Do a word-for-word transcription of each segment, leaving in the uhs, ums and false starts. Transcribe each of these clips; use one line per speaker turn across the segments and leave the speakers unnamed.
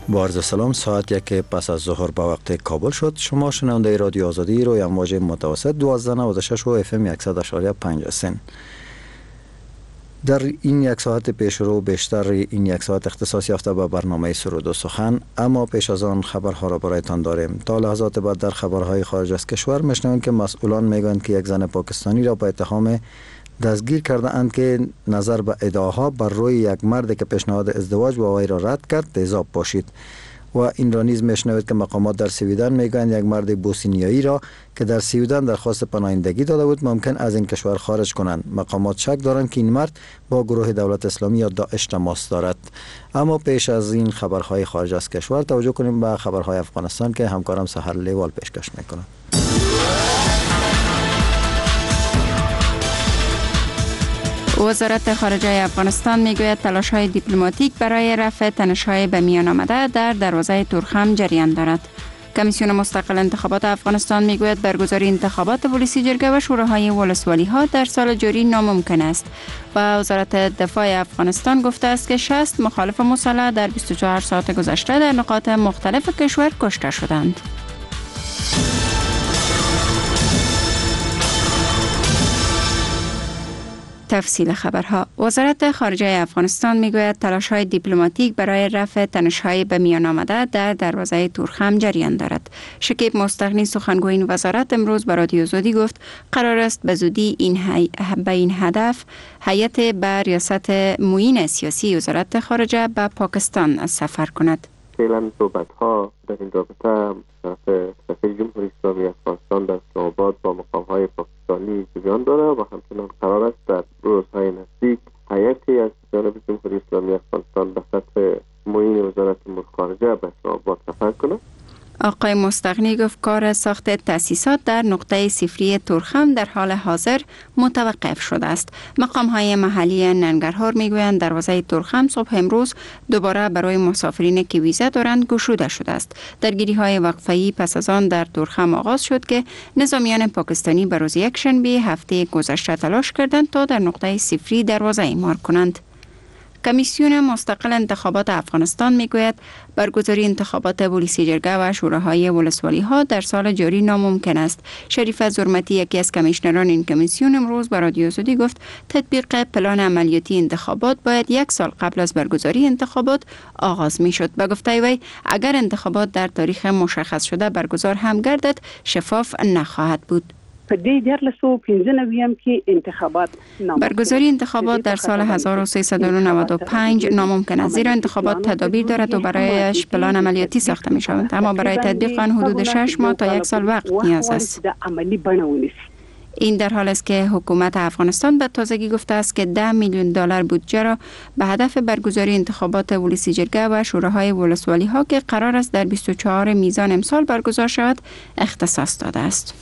با عرض سلام، ساعت یک پس از ظهر به وقت کابل شد. شما شنونده رادیو آزادی روی امواج متوسط دوازده نود و شش و اف ام صد و پنج هستین. در این یک ساعت پیش رو بیشتر این یک ساعت اختصاص یافته به برنامه سرود و سخن، اما پیش از آن خبرها را برایتان داریم. تا لحظات بعد در خبرهای خارج از کشور میشنویم که مسئولان میگویند که یک زن پاکستانی را به اتهام دستگیر کرده اند که نظر به ادعاها بر روی یک مرد که پیشنهاد ازدواج با وی را رد کرد تیزاب پاشید. و این را نیز میشنوید که مقامات در سویدن میگویند یک مرد بوسنیایی را که در سویدن درخواست پناهندگی داده بود ممکن از این کشور خارج کنند. مقامات شک دارند که این مرد با گروه دولت اسلامی یا داعش تماس دارد. اما پیش از این خبرهای خارج از کشور توجه کنیم به خبرهای افغانستان که همکارم سحر لیوال پیشکش میکنند.
وزارت خارجه افغانستان میگوید تلاش‌های دیپلماتیک برای رفع تنش‌های به میان آمده در دروازه تورخم جریان دارد. کمیسیون مستقل انتخابات افغانستان میگوید برگزاری انتخابات پلیسی جرگه و شوراهای ولسوالی‌ها در سال جاری ناممکن است و وزارت دفاع افغانستان گفته است که شصت مخالف مسلح در بیست و چهار ساعت گذشته در نقاط مختلف کشور کشته شدند. تفصیل خبرها. وزارت خارجه افغانستان میگوید تلاش‌های دیپلماتیک برای رفع تنش‌های به میان آمده در دروازه تورخم جریان دارد. شکیب مستغنی سخنگوی این وزارت امروز به رادیو آزادی گفت قرار است به زودی این هی... به این هدف هیئت به ریاست معین سیاسی وزارت خارجه به پاکستان سفر کند.
فعلا صحبت‌ها در این رابطه سفیر جمهوری اسلامی افغانستان در اسلام آباد با مقام‌های پاکستانی جریان داره و همچنان قرار است در روزهای نزدیک هیئتی از جانب جمهوری اسلامی افغانستان به سطح معین وزارت امور خارجه به اسلام آباد سفر کنه.
آقای مستغنی گفت کار ساخت تأسیسات در نقطه صفری تورخم در حال حاضر متوقف شده است. مقام‌های محلی ننگرهار میگویند دروازه تورخم صبح امروز دوباره برای مسافرین که ویزا دارند گشوده شده است. درگیری‌های وقفه‌ای پس از آن در تورخم آغاز شد که نظامیان پاکستانی به روز یکشنبه هفته گذشته تلاش کردند تا در نقطه صفری دروازه اعمار کنند. کمیسیون مستقل انتخابات افغانستان میگوید برگزاری انتخابات پلیسی جرگه و شوراهای ولسوالی‌ها در سال جاری ناممکن است. شریف زرمتی یکی از کمیشنران این کمیسیون امروز به رادیو آزادی گفت تطبیق پلان عملیاتی انتخابات باید یک سال قبل از برگزاری انتخابات آغاز میشد. به گفته وی اگر انتخابات در تاریخ مشخص شده برگزار هم گردد شفاف نخواهد بود.
انتخابات
برگزاری انتخابات در سال هزار و سیصد و نود و پنج ناممکن است زیرا انتخابات تدابیر دارد و برایش پلان عملیاتی ساخته می شود، اما برای تطبیق آن حدود شش ماه تا یک سال وقت نیاز است. این در حال است که حکومت افغانستان به تازگی گفته است که ده میلیون دلار بودجه را به هدف برگزاری انتخابات پلیسی جرگه و شوراهای ولسوالی ها که قرار است در بیست و چهارم میزان امسال برگزار شود اختصاص داده است.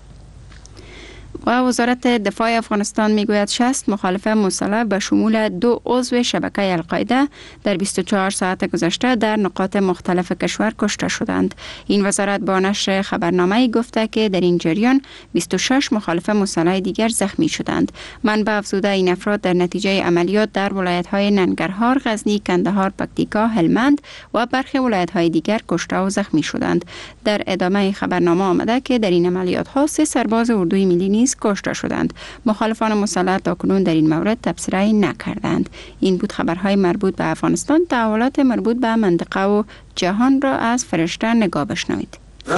و وزارت دفاع افغانستان میگوید شصت مخالف مسلح به شمول دو عضو شبکه القاعده در بیست و چهار ساعت گذشته در نقاط مختلف کشور کشته شدند. این وزارت با نشر خبرنامه‌ای گفته که در این جریان بیست و شش مخالف مسلح دیگر زخمی شدند. منبع افزوده این افراد در نتیجه عملیات در ولایت‌های ننگرهار، غزنی، کندهار، پکتیکا، هلمند و برخی ولایت‌های دیگر کشته و زخمی شدند. در ادامه خبرنامه آمده که در این عملیات‌ها سه سرباز اردوی ملی نیز کشته شدند. مخالفان مسلح تاکنون در این مورد تبصره نکردند. این بود خبرهای مربوط به افغانستان. تحولات مربوط به منطقه و جهان را از فرشته نگاه بشنوید.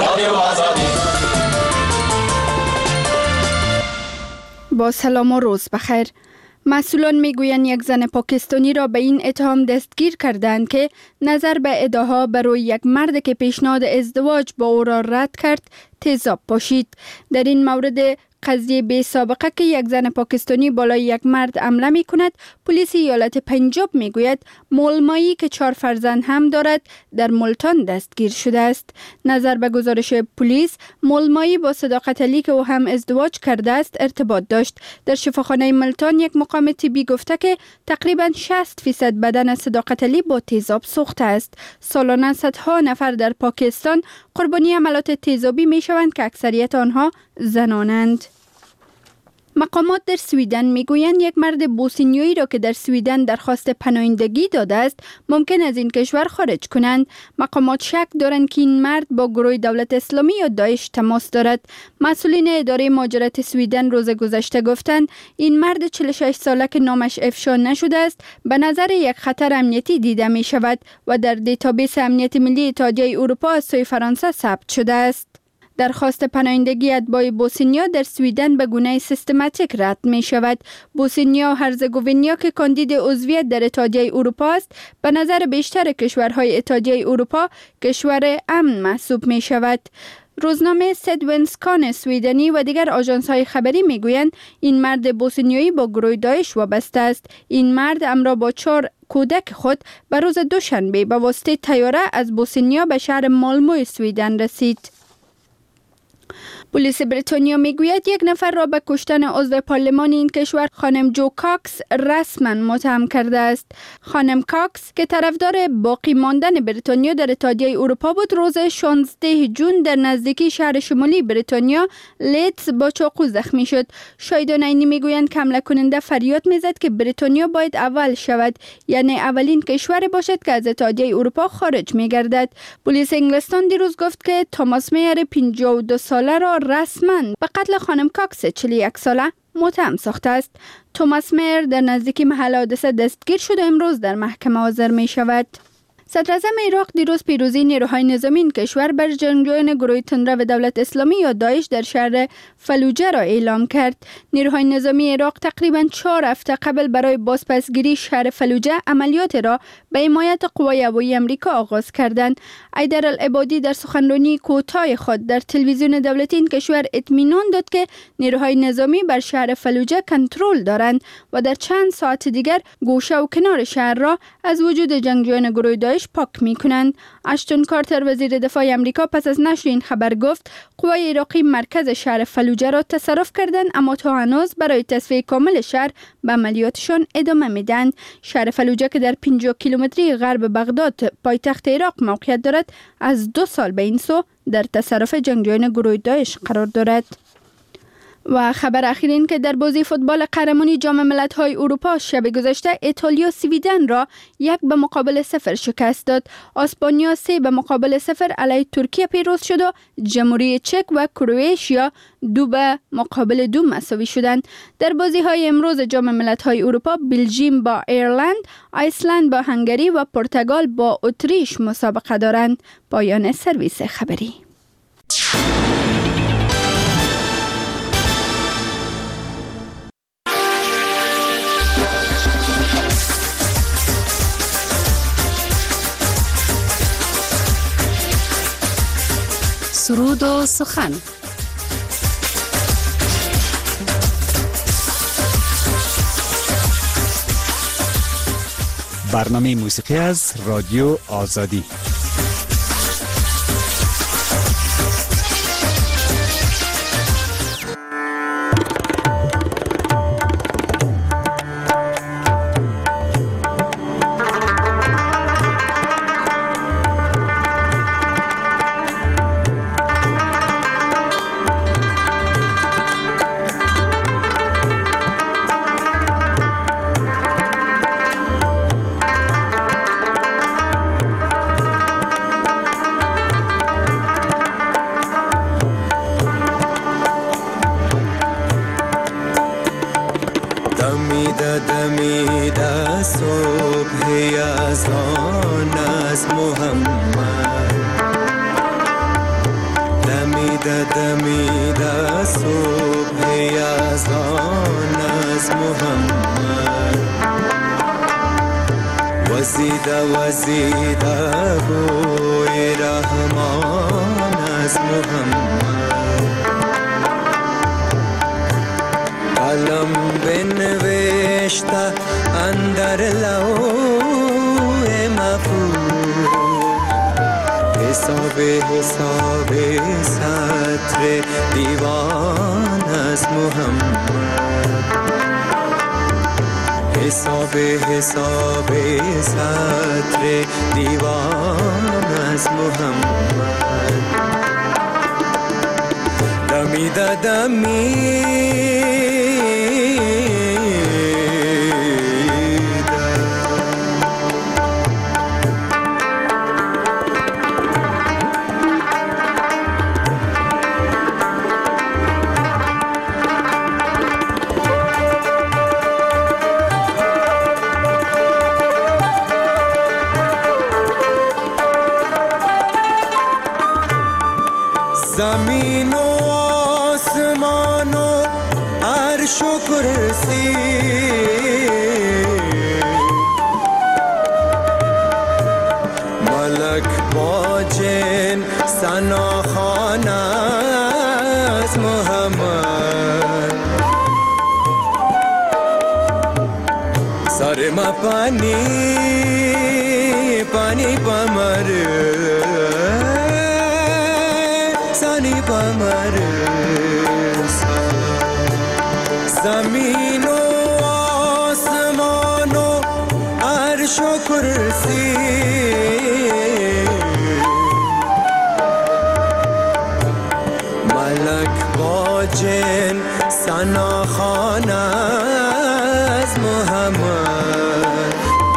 با سلام و روز بخیر. مسئولان میگویند یک زن پاکستانی را به این اتهام دستگیر کردند که نظر به ادعاها برای یک مرد که پیشنهاد ازدواج با او را رد کرد تیزاب پاشید. در این مورد قضیه بی سابقه که یک زن پاکستانی بالای یک مرد حمله می کند، پلیس ایالت پنجاب می گوید مولمایی که چهار فرزند هم دارد در ملتان دستگیر شده است. نظر به گزارش پلیس، مولمایی با صداقت علی که او هم ازدواج کرده است ارتباط داشت. در شفاخانه ملتان یک مقام طبی گفته که تقریبا شصت فیصد بدن صداقت علی با تیزاب سوخته است. سالانه صدها نفر در پاکستان قربانی عملات تیزابی می شوند که اکثریت آنها زنانند. مقامات در سویدن میگویند یک مرد بوسنیایی را که در سویدن درخواست پناهندگی داده است ممکن از این کشور خارج کنند. مقامات شک دارند که این مرد با گروه دولت اسلامی یا داعش تماس دارد. مسئولین اداره مهاجرت سویدن روز گذشته گفتند این مرد چهل و شش ساله که نامش افشا نشده است به نظر یک خطر امنیتی دیده می شود و در دیتابیس امنیت ملی اتحادیه اروپا از سوی فرانسه ثبت شده است. درخواست پناهندگی اتباع بوسنیا در سویدن به گونه سیستماتیک رد می شود. بوسنیا و هرزگوینیا که کاندید عضویت در اتحادیه اروپا است، به نظر بیشتر کشورهای اتحادیه اروپا کشور امن محسوب می شود. روزنامه سدونسکان سویدنی و دیگر آژانس‌های خبری میگویند این مرد بوسنیایی با گروه داعش وابسته است. این مرد همراه با چهار کودک خود به روز دوشنبه به واسطه طیاره از بوسنیا به شهر مالمو سویدن رسید. پلیس بریتانیا میگوید یک نفر را به کشتن عضو پارلمان این کشور خانم جو کاکس رسما متهم کرده است. خانم کاکس که طرفدار باقی ماندن بریتانیا در اتحادیه اروپا بود، روز شانزده ژوئن در نزدیکی شهر شمالی بریتانیا لیدز با چاقو زخمی شد. شاهدان عینی میگویند که حمله کننده فریاد میزد که بریتانیا باید اول شود، یعنی اولین کشوری باشد که از اتحادیه اروپا خارج میگردد. پلیس انگلستان دیروز گفت که توماس میر پنجاه و دو ساله را رسما به قتل خانم کاکس چهل و یک ساله متهم ساخته است. توماس میر در نزدیکی محل حادثه دستگیر شد و امروز در محکمه حاضر می شود. صدراعظم عراق دیروز پیروزی نیروهای نظامی این کشور بر جنگجویان گروه تندرو دولت اسلامی یا داعش در شهر فلوجه را اعلام کرد. نیروهای نظامی عراق تقریباً چهار هفته قبل برای بازپسگیری شهر فلوجه عملیات را به حمایت قوای هوایی آمریکا آغاز کردند. حیدر العبادی در سخنرانی کوتاه خود در تلویزیون دولتی این کشور اطمینان داد که نیروهای نظامی بر شهر فلوجه کنترل دارند و در چند ساعت دیگر گوشه و کنار شهر را از وجود جنگجویان گروه داعش پاک می کنند. اشتون کارتر وزیر دفاع آمریکا پس از نشر این خبر گفت قوای عراقی مرکز شهر فلوجه را تصرف کردند، اما تا هنوز برای تصفیه کامل شهر به عملیاتشان ادامه میدن. شهر فلوجه که در پنجاه کیلومتری غرب بغداد پایتخت عراق موقعیت دارد، از دو سال به این سو در تصرف جنگجویان گروه داعش قرار دارد. و خبر اخیر این که در بازی فوتبال قهرمانی جام ملت‌های اروپا شب گذشته ایتالیا سویدن را یک به مقابل صفر شکست داد. اسپانیا سه به مقابل صفر علیه ترکیه پیروز شد و جمهوری چک و کرواتیا دو به مقابل دو مساوی شدند. در بازی‌های امروز جام ملت‌های اروپا بلژیم با ایرلند، ایسلند با هنگری و پرتغال با اتریش مسابقه دارند. پایان سرویس خبری.
سرود و سخن.
برنامه موسیقی از رادیو آزادی.
دمیده صبح یزدان از محمد، دمیده دمیده صبح یزدان از محمد، وزیده وزیده بوی رحمان از محمد، قلم بنوشته اندر لوح محفوظ، حساب حساب سطر دیوان از محمد، حساب حساب سطر دیوان از محمد، دمی دمی زمین و آسمان و عرش و کرسی ملک با جن ثناخوان از محمد سر ما پانی پانی پمر سانی پمر زمین و آسمان و عرش و کرسی ملک با جن ثناخوان از محمد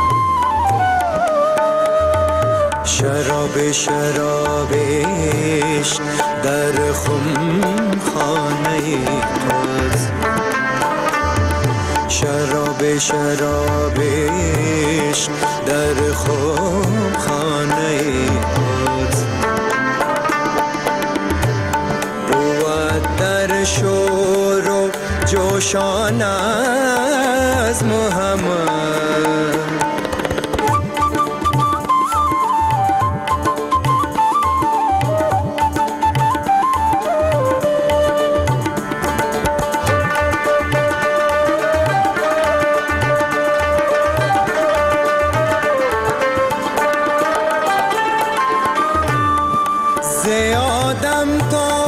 شراب شرابش در خم خانه توست شراب شرابش در خم خانه توست بود در شور و جوشان از محمد زیادم تا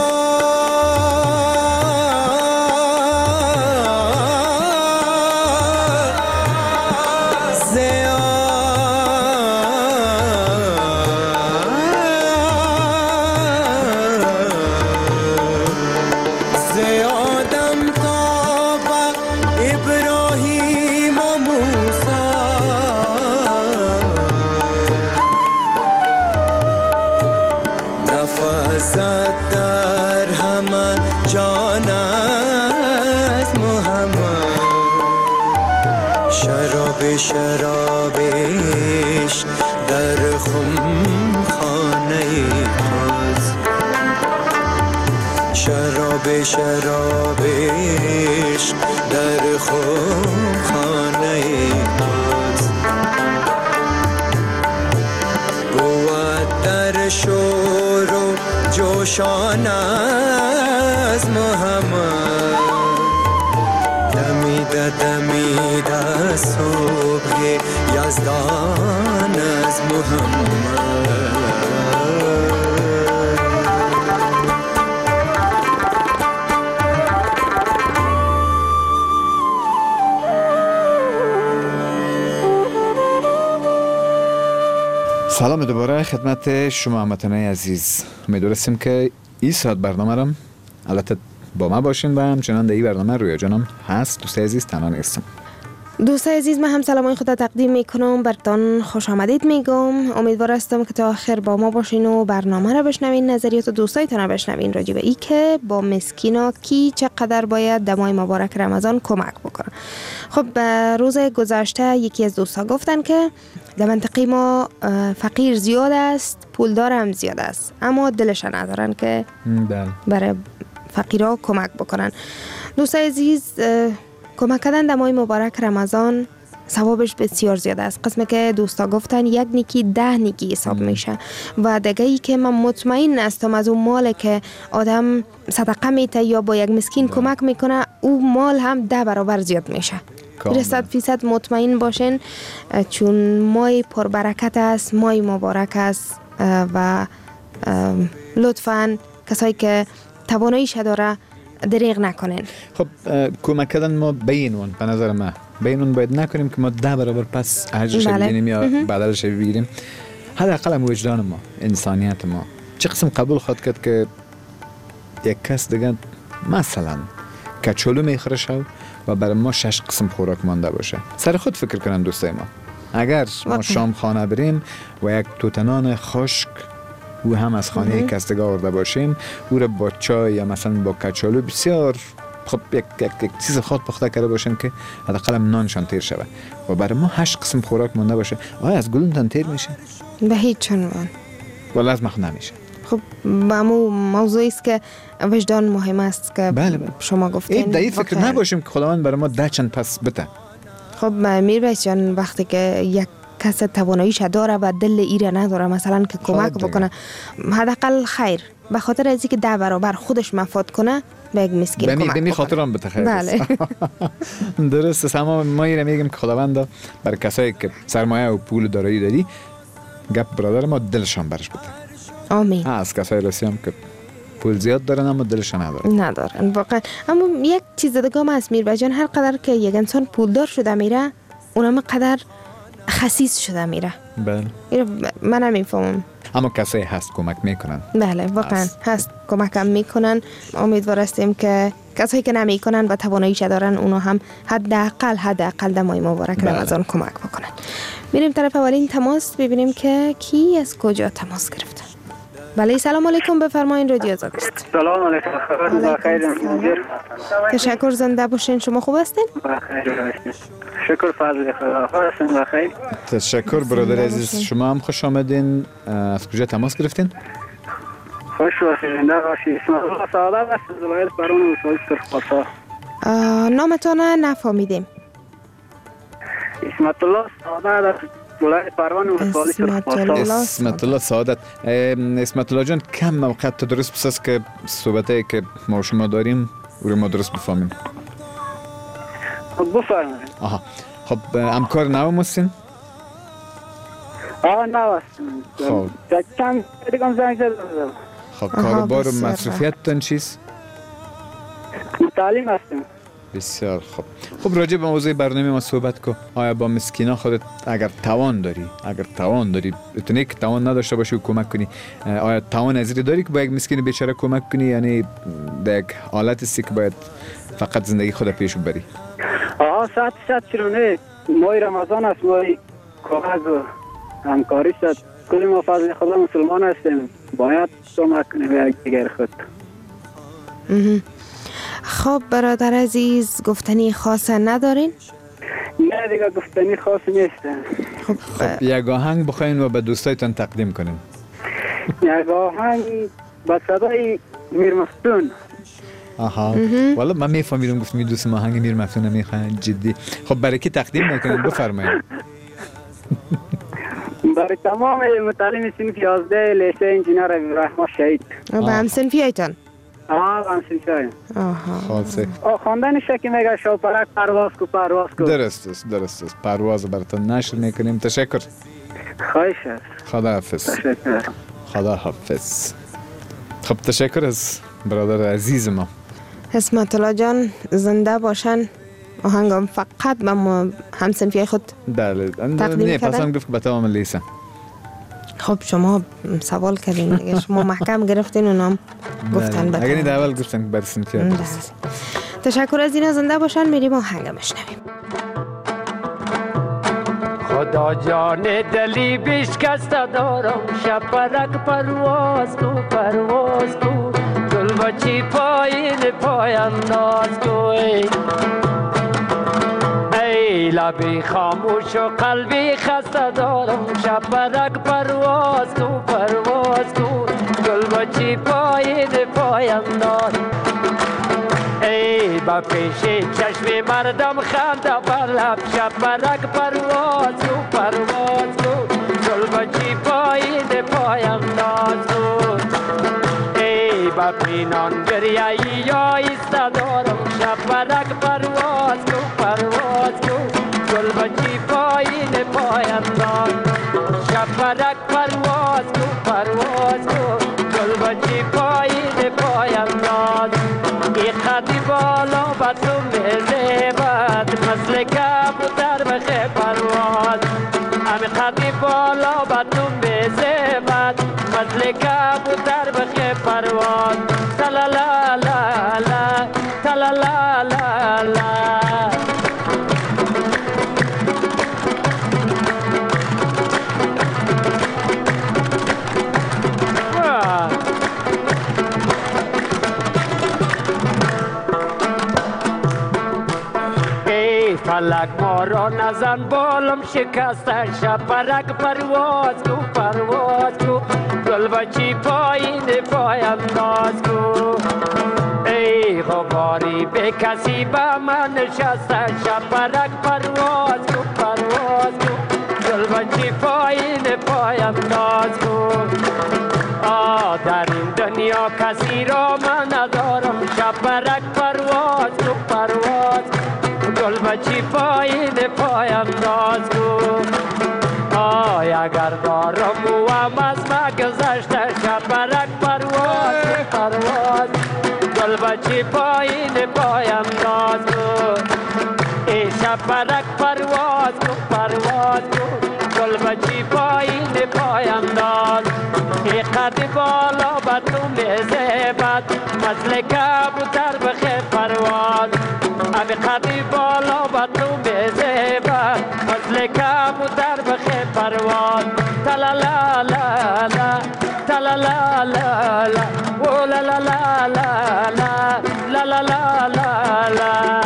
زیادم تا با ابراهیم و موسی نفذت در همه جان از محمد شراب شرابش در خم خانه توست شراب شرابش در خم خانه توست بود در شور و جوشان از محمد دمیده دمیده صبح یزدان از محمد
سلام دوباره خدمت شما هموطنان عزیز. امیدوارم که این ساعت برنامه رم البته با ما باشین و همچنان در این برنامه رویا جانم هست. دوست عزیز تنها نیستم.
دوست عزیز من هم سلامای خدا تقدیم میکنم برتان خوش آمدید میگم. امیدوار هستم که تا آخر با ما باشین و برنامه را بشنوین، نظریات دوستایتان را بشنوین راجع به ای که با مسکینا کی چقدر باید دمای مبارک رمضان کمک بکنه. خب روز گذشته یکی از دوستا گفتن که در منطقه ما فقیر زیاد است، پولدار هم زیاد است، اما دلش ندارن که برای فقیرها کمک بکنن. دوست عزیز کمک کردن در ماه مبارک رمضان ثوابش بسیار زیاده است. قسمه که دوستا گفتن یک نیکی ده نیکی حساب میشه و دیگه ای که من مطمئن هستم از اون مال که آدم صدقه میته یا با یک مسکین کمک میکنه او مال هم ده برابر زیاد میشه. صد فیصد مطمئن باشین چون ماه پربرکت است، ماه مبارک است و لطفاً کسایی که تواناییش داره دریغ نکنین.
خب کمک کردن ما بینون به نظر من بینون باید نکنیم که ما ده برابر پس اجرش ببینیم یا بدلش بگیریم. حداقل هم وجدان ما، انسانیت ما چه قسم قبول خواهد کرد که یک کس دیگه مثلا کچالو میخوره شو و برای ما شش قسم خوراک مانده باشه. سر خود فکر کنن دوستای ما اگر ما شام خانه بریم و یک توتنان خشک او هم از خانه کستگاه آورده باشیم، او را با چای یا مثلا با کچالو بسیار خب یک, یک, یک چیز خاص پخته کرده باشیم که حداقل نانشان تیر شود و برای ما هشت قسم خوراک مانده باشه. آیا از گلوتون تیر میشه؟
به هیچ عنوان.
ولی از مخ نمیشه.
خب با مو موضوعی است که وجدان مهم است که بله بله. شما گفتین
این فکر نباشیم که خداوند برای ما ده چند پس بده.
خب میربایست جان وقتی که یک کس تواناییش داره و دل ایره نداره مثلا که کمک بکنه، حداقل خیر به خاطر از اینکه ده برابر خودش مفاد کنه به یک مسکین کمک بکنه.
به خاطرم بده خیر.
بله.
درست است. اما ما ایره میگیم که خداوند برای کسایی که سرمایه و پول دارایی داری گپ برادر ما دلشان برش بده.
آمین.
از کسای رسی هم که پول زیاد دارن اما دلشان ندارن.
ندارن واقعا. اما یک چیز دیگه هم هست میربای جان، هر قدر که یک انسان پولدار شده میره اونم قدر خسیس شده میره.
بله.
من نمیفهمم.
اما کسایی هست کمک میکنن.
بله واقعا هست, هست کمک هم میکنن. امیدوار هستیم که کسایی که نمیکنن و تواناییش دارن اونا هم حداقل حداقل در ماه مبارک رمضان کمک بکنن. میریم طرف اولین تماس ببینیم که کی از کجا تماس گرفته. بله سلام علیکم، بفرمایید رادیو آزاد است.
سلام علیکم. بخیر.
تشکر، زنده باشین. شما خوب هستین؟
بخیر هستین. شکر فضل خدا. هستین بخیر.
تشکر برادر عزیز. شما هم خوش آمدین. از کجا تماس گرفتین؟
خوش باشید. زنده باشید. اسم الله سعادت است. ولایت برون ولسوالی سرخپاسا.
نامتون نفهمیدیم.
اسمت الله سعادت است. ولایت پروان ولسوالی سرخپاسا.
اسمت الله سعادت. اسمت الله جان کم موقع تو درست بس است که صحبته که ما شما داریم او رو ما درست بفهمیم.
خب بفرمایید.
آها. خب همکار نو مستین؟
آه نو هستیم.
خب
چند دیگه زنگ زدم.
خب کاروبار و مصرفیتتون چیست؟
تعلیم هستیم.
بسیار خوب. خب راجع به موضوع برنامه ما صحبت کو. آیا با مسکینا خودت اگر توان داری اگر توان داری بتونی که توان نداشته باشی و کمک کنی، آیا توان ازری داری که با یک مسکین بیچاره کمک کنی، یعنی در یک حالت است که باید فقط زندگی خود پیش بری؟
آها صد صد چرا نه. ماه رمضان است، ماه کمک و همکاری است. کلی ما فضل خدا مسلمان هستیم، باید کمک کنیم به یک دیگر خود.
خب برادر عزیز گفتنی خاص ندارین؟
نه دیگه گفتنی خاص نیست.
خب, خب یک آهنگ بخواین و به دوستایتان تقدیم کنین.
یک آهنگ با صدای میر مفتون.
آها والا من میفهمیدم گفت می دوست آهنگ میر مفتون نمیخوان جدی. خب برای کی تقدیم میکنین بفرمایید.
برای تمام متعلم صنف یازده لیسه انجینر ابراهیم شهید.
و به هم صنفی ایتان؟
آه به هم صنفی هایم.
آها
خالصه
آه خواندن شکی میگه شاپرک پرواز کو پرواز کو.
درست است درست است. پرواز براتون نشر میکنیم. تشکر.
خواهش است.
خدا حافظ.
تشکر.
خدا حافظ. خب تشکر از برادر عزیز ما.
اسمت الله جان زنده باشن. آهنگم فقط به هم صنفی خود
بله نه پس هم گفت به تمام لیسه.
خب شما سوال کردین، شما محکم گرفتین اونم گفتن بده.
اگر این اول گفتن که برسیم که
تشکر از اینا. زنده باشن. میریم آهنگ بشنویم.
خدا جان دلی بشکست دارم، شپرک پرواز کو پرواز کو، گل بچی پایین پای انداز کو. ای لبی خاموش و قلبی خسته دارم، شپرک پرواز کو پرواز کو، گل بچی پایین پای انداز. ای با پیش چشم مردم خنده بر لب، شپرک پرواز کو پرواز کو، گل بچی پایین پای انداز کو. ای با پینان گریایی یا ایسته دارم، شپرک پرواز کو پرواز کو، گل بچی پایین پای انداز. شپرک پرواز کو پرواز کو، گل بچی پایین پای انداز. ای خطی بالا با تو میزیبد، مثل کبوتر بخی پرواز. امی خطی بالا با تو میزیبد، مثل کبوتر بخی پرواز. لا لا لا لا فلک ما را نزن بالم شکسته شپرک پرواز کو پرواز کو گل بچی پایین پای انداز کو ای غباری به کسی با من نشسته شپرک پرواز کو پرواز کو گل بچی پایین پای انداز کو آه در این دنیا کسی را من ندارم شپرک پرواز کو پرواز گل بچی پایین پای انداز کو آی اگر دارم و از ما گذشته شپرک پرواز کو پرواز گل بچی پایین پای انداز کو ای شپرک پرواز کو پرواز کو گل بچی پایین پای انداز ای قد بالا بر تو میزبد مثل کبوتر بخیر پرواز ابی قدی بالا بر تو میزبد مثل کبوتر بخیر پرواز تلا لا لا لا تلا لا لا لا و لا لا لا لا لا لا لا لا لا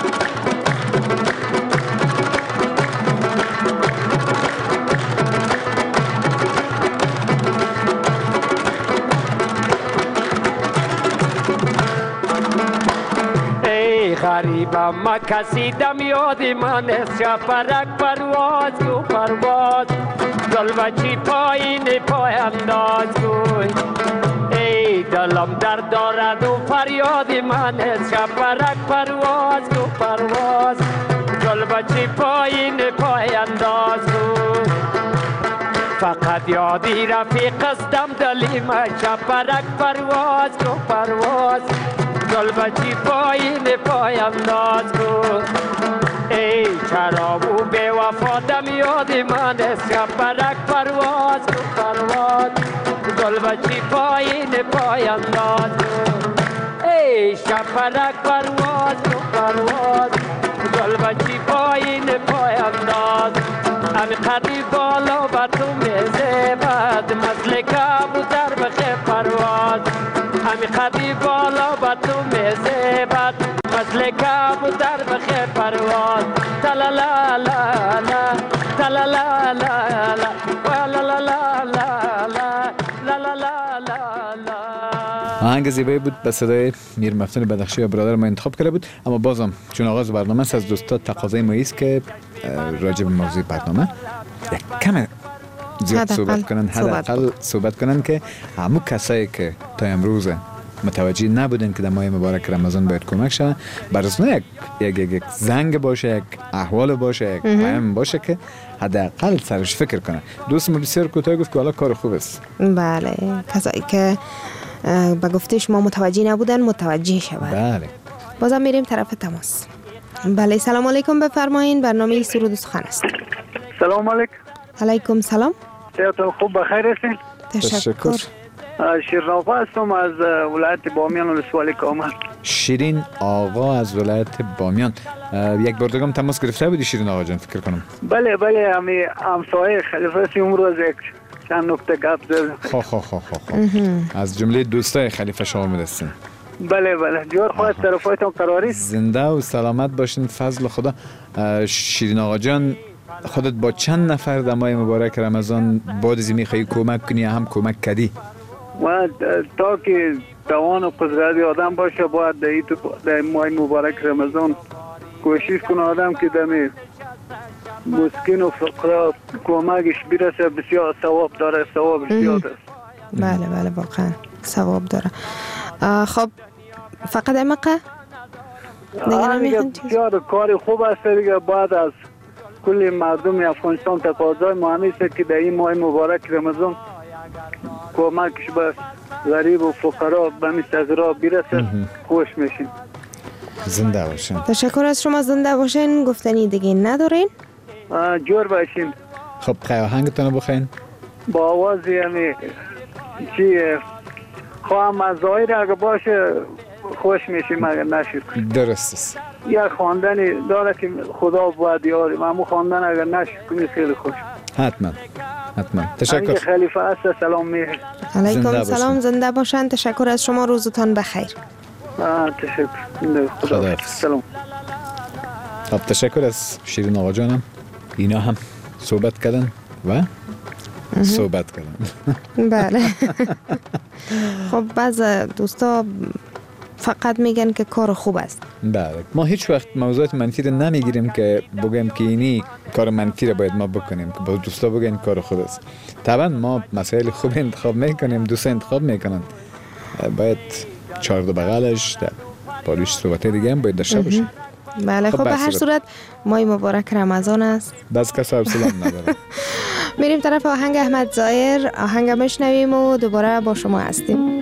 غریبم ما کسی دم یاد من است شپرک پرواز کو پرواز گل بچی پایین پای انداز کو ای دلم درد دارد و فریاد من است شپرک پرواز کو پرواز گل بچی پایین پای انداز کو فقط یادی رفیق استم دلی ما شپرک پرواز کو پرواز گل بچی پایین پای انداز کو ای چرا و بے وفا دم یاد من است شپرک پرواز کو پرواز گل بچی پایین پای انداز کو ای شپرک پرواز کو پرواز گل بچی پایین پای انداز امی قدی بالا بر تو میزبد مثل کبوتر بخیر پرواز امی قدی بالا بر تو میزبد مثل کبوتر بخیر پرواز تلا لا لا لا تلا لا لا لا و لا لا لا لا لا لا لا لا لا
آهنگ زیبایی بود به صدای میر مفتون بدخشی و برادر ما انتخاب کرده بود. اما بازم چون آغاز برنامه است از دوستا تقاضای ما است که راجع به موضوع برنامه یک کم زیاد صحبت کنن، حداقل صحبت کنن که همون کسایی که تا امروز متوجه نبودن که در ماه مبارک رمضان باید کمک شون، برای یک یک یک زنگ باشه، یک احوال باشه، یک پیام باشه که حداقل سرش فکر کنه. دوست ما بسیار کوتاه گفت که حالا کار خوب است.
بله، کسایی که با گفته شما متوجه نبودن متوجه شون.
بله.
بازم میریم طرف تماس. بله، سلام علیکم، بفرمایید. برنامه سرود و سخن است.
سلام علیکم.
علیکم سلام.
صحتون خوب، بخیر هستین؟
تشکر.
شیرین آقا هستم از ولایت بامیان ولسوالی کامل.
شیرین آقا از ولایت بامیان. یک بار دیگه تماس گرفته بودی شیرین آقا جان فکر کنم.
بله بله، همی همسایه خلیفه سی امروز یک چند نکته گپ زدم.
خو خو خو خو از جمله دوستای خلیفه شما هستین.
بله بله، جور خواهد طرفایتان قراری.
زنده و سلامت باشین، فضل خدا. شیرین آقا جان، خودت با چند نفر در ماه مبارک رمضان بعد از میخوای کمک کنی هم کمک کردی؟
و تا که توان و قدرت آدم باشه باید در ماه مبارک رمضان کوشش کنه آدم که دمی مسکین و فقرا کمکش برسه. بسیار ثواب داره، ثوابش زیاد است.
بله بله، واقعا ثواب داره. خب فقط امقه؟
دیگه بسیار کار خوب است دیگه. بعد از کل مردم افغانستان تقاضای مهمی است که در این ماه مبارک رمضان کمکش به غریب و فقرا به مثل را برسه. خوش میشین.
زنده باشین.
تشکر از شما، زنده باشین. گفتنی دیگه ندارین؟
جور باشین.
خب خیلی آهنگتون رو بخواین
با آوازی همی چی خواهم از ظاهر اگه باشه خوش میشیم اگر نشید.
درست است.
یک خواندنی داره که خدا باید یاریم، همون خواندن اگر نشید کنید خیلی خوش.
حتما حتما. تشکر.
خلیفه است. سلام میه.
علیکم سلام، زنده باشن. تشکر از شما، روزتان بخیر.
تشکر. خدا.
خدا.
سلام.
خب تشکر از شیرین آقا جانم. اینا هم صحبت کردن و صحبت کردن.
بله. خب بعض دوستا فقط میگن که کار خوب است.
بله، ما هیچ وقت موضوعات منفی رو نمیگیریم که بگیم که اینی کار منفی رو باید ما بکنیم که با دوستا بگن کار خوب است. طبعا ما مسائل خوب انتخاب میکنیم، دوست انتخاب میکنن، باید چارد بغلش در پالیش صحبت دیگه هم باید داشته باشه.
بله. خب, خب به هر صورت ماه مبارک رمضان است.
بس کسا سلام نداره.
میریم طرف آهنگ احمد ظاهر، آهنگ میشنویم و دوباره با شما هستیم.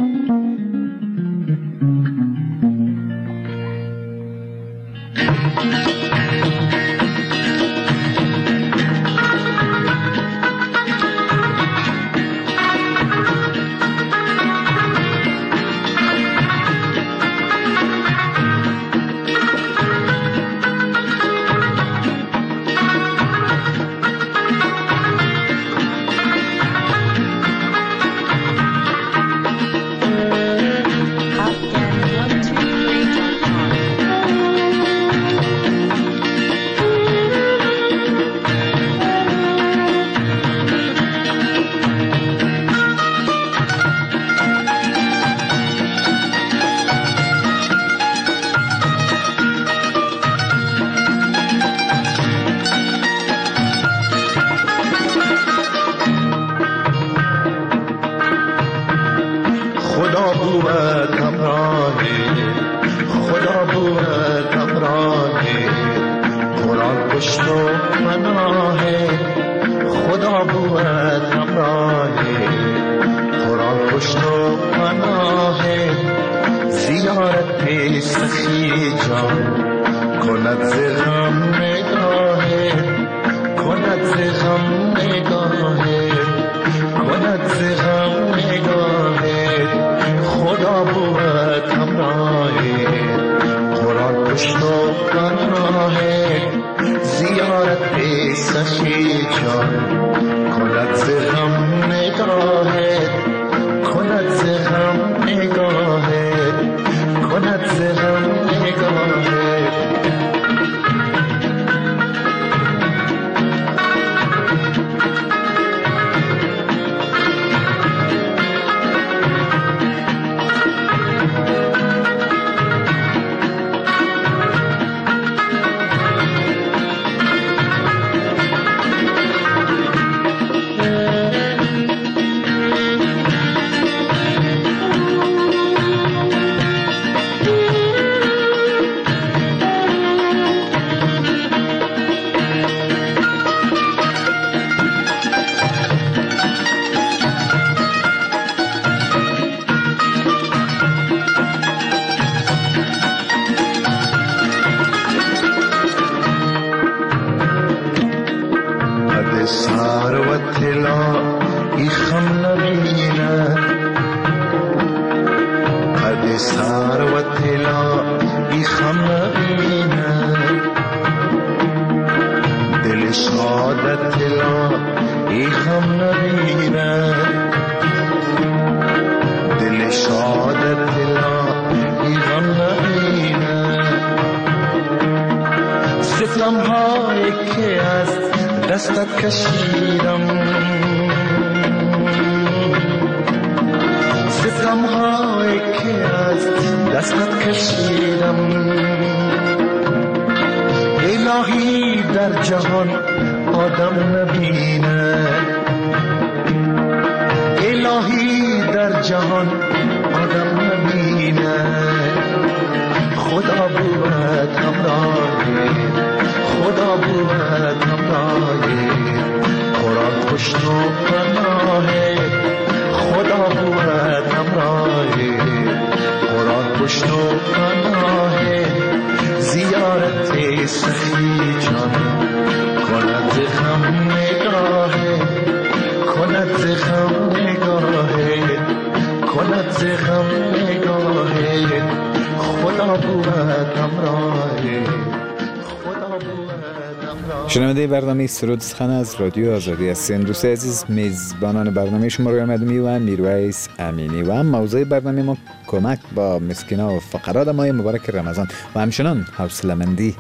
شنونده برنامه سرود سخن از رادیو آزادی هستین. دوستان عزیز، میزبانان برنامه شما روی مدمی و میرویس امینی و هم موضوع برنامه ما کمک با مسکینا و فقرا در ماه مبارک رمضان و همچنان حوصله‌مندی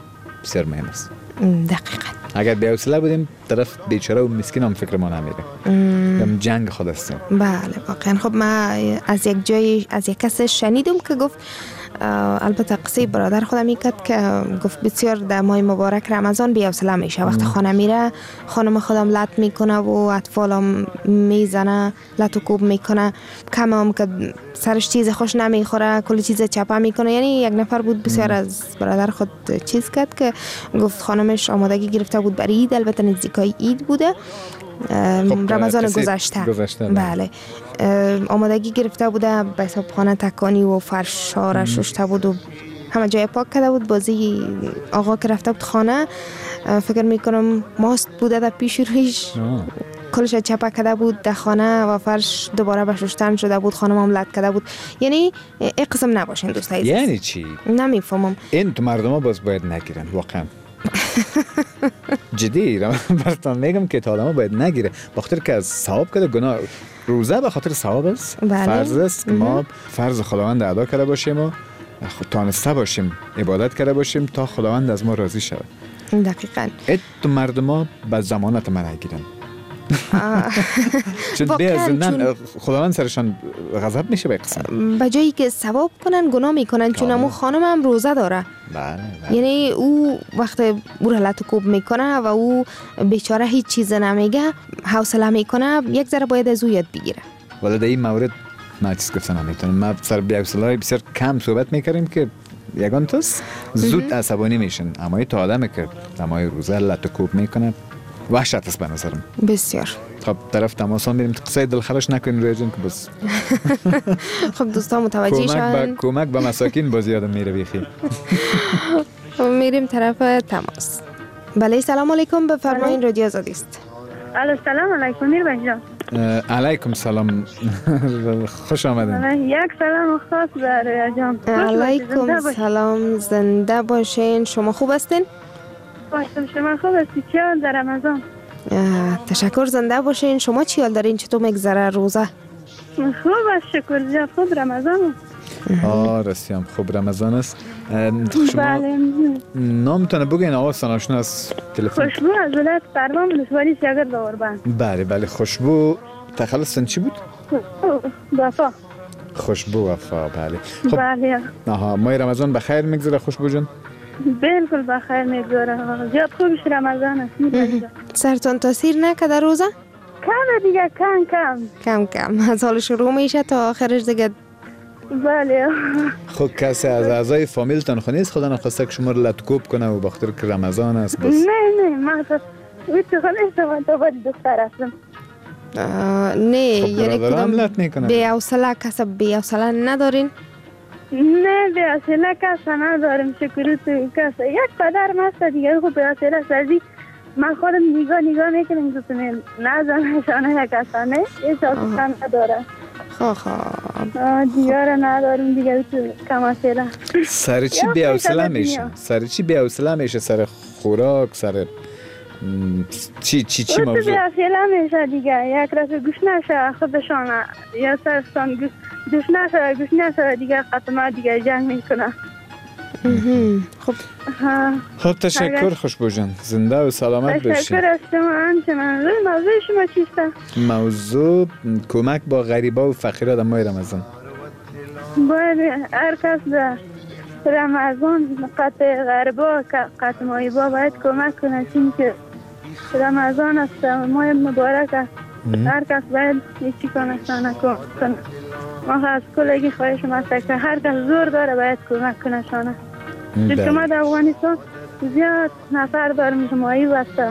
بسیار مهم است.
دقیقاً.
اگر بی‌حوصله بودیم طرف بیچاره و مسکین هم فکر ما نمیره. هم جنگ خود هستیم.
بله واقعا. خب من از یک جای از یک کس شنیدم که گفت، البته قصه برادر خودم میکرد که گفت بسیار در ماه مبارک رمضان بی‌حوصله میشه. وقتی خانه میره خانم خودم لط میکنه و اطفالم میزنه، لط و کوب میکنه، کم هم که سرش چیز خوش نمیخوره کل چیز چپه میکنه. یعنی یک نفر بود بسیار از برادر خود چیز کرد که گفت خانمش آمادگی گرفته بود برای عید، البته نزدیکای عید بوده، خب رمضان گذشته.
گذشته
بله. آمادگی گرفته بوده، به حساب خانه تکانی و فرش ها شسته بود و همه جای پاک کرده بود. بازی آقا که رفته بود خانه، فکر میکنم ماست بوده در پیش رویش، کلش چپه کرده بود در خانه و فرش دوباره به شستن شده بود، خانم هم لط کرده بود. یعنی این قسم نباشین دوستای.
یعنی چی؟
نمیفهمم.
این تو مردم ها باز باید نگیرن واقعا. جدی براتون میگم که تا آدم ها باید نگیره، بخاطر که از ثواب کرده گناه. روزه به خاطر ثواب است.
بله.
فرض است که ما فرض خداوند ادا کرده باشیم و تانسته باشیم عبادت کرده باشیم تا خداوند از ما راضی شود.
دقیقاً.
ات تو مردم ها به ضمانت من نگیرن. چون بیازن خداوند سرشان غضب میشه به قسم.
به جایی که ثواب کنن گناه میکنن، چون امو خانم هم روزه داره.
بله بله.
یعنی او وقت او را لط و کوب میکنه و او بیچاره هیچ چیز نمیگه، حوصله میکنه، یک ذره باید از او یاد بگیره.
ولی در این مورد من چیز گفتن نمیتونم. ما سر بی‌حوصله‌ای بسیار کم صحبت میکردیم که یگان توس زود عصبانی میشن، اما این تا آدمی که دمای روزه لط و کوب میکنه وحشت است به نظرم.
بسیار.
خب طرف تماسا میریم، قصه دلخراش نکنین روی جن که بس.
خب دوستان متوجه شدن.
کمک به مساکین باز یادم میره بیخی.
میریم طرف تماس. بله سلام علیکم، بفرمایین رادیو آزادی است.
الو سلام علیکم میربن جان.
علیکم سلام، خوش آمدین.
یک سلام خاص برای جان.
علیکم سلام، زنده باشین. شما خوب هستین؟
باشم. شما خوب هستی؟ چی حال در رمضان؟
تشکر، زنده باشین. شما چی حال دارین؟ چطور میگذره روزه؟
خوب است شکر زیاد. خوب رمضان است.
آه رسیم خوب رمضان است. شما
بله.
نامتونه بگین آواز آشنا از تلفن.
خوشبو از ولایت پروان ولسوالی شگرد آوربند.
بله بله. خوشبو تخلصتون چی بود؟
وفا.
خوشبو وفا. بله.
خب بله.
آها ماه رمضان بخیر میگذره خوشبو جان؟
بالکل بخیر میگذره. زیاد خوبش رمضان است.
سرتون تاثیر نکرده روزه؟
کم دیگه، کم کم
کم کم از حال شروع میشه تا آخرش دیگه.
بله.
خب کسی از اعضای فامیلتان خو نیست خدا نخواسته که شما رو لطکوب کنه و بخاطر که رمضان است بس؟
نه نه من وقتی خودم تو باید دختر هستم.
نه یعنی کدام بی‌حوصله کسی بی‌حوصله ندارین؟
نه بی‌حوصله کسی ندارم شکر تو کسی. یک پدر مست دیگه خب بی‌حوصله سازی من خودم نگاه نگاه میکنم تو نه نزنه شانه یک کسانه احساس کم نداره.
خواه خواه
دیگه را نداریم دیگه تو کم حوصله.
سر چی بی‌حوصله میشه؟ سر چی بی‌حوصله میشه؟ سر خوراک، سر چی چی چی موضوع؟
بی‌حوصله میشه دیگه. یک راست گوش نشه خودشان یا سرستان گوش گوش نشه گوش نشه دیگه قطمه دیگه جنگ میکنه.
خب
خب تشکر خوشبو جان، زنده و سلامت باشید.
تشکر از شما. آنچه موضوع موضوع شما چیسته؟
موضوع کمک با غریبا و فقیرا در ماه رمضان.
باید هر کس در رمضان قطع غریبا قطع مایبا باید کمک کنه، چون که رمضان است ماه مبارک است. هر کس باید چی کنه شانه کنه. ما از کلگی خواهش ماسته که هر کس زور داره باید کمک کنه شانه. چون ما در افغانستان زیاد نفر داریم جمعی بسته